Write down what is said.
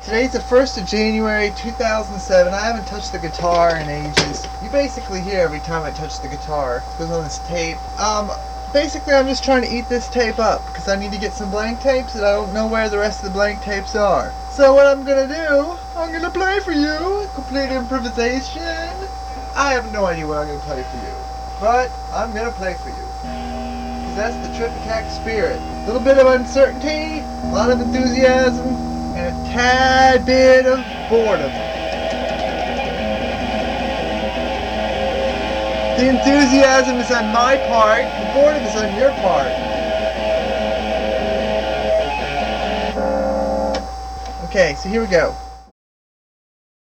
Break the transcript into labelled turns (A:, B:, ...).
A: Today's the 1st of January 2007. I haven't touched the guitar in ages. You basically hear every time I touch the guitar. It goes on this tape. Basically I'm just trying to eat this tape up because I need to get some blank tapes and I don't know where the rest of the blank tapes are. So what I'm gonna do, I'm gonna play for you. Complete improvisation. I have no idea what I'm gonna play for you, but I'm gonna play for you. Because that's the Trip Attack spirit. A little bit of uncertainty, a lot of enthusiasm, and a tad bit of boredom. The enthusiasm is on my part, the boredom is on your part. Okay, so here we go.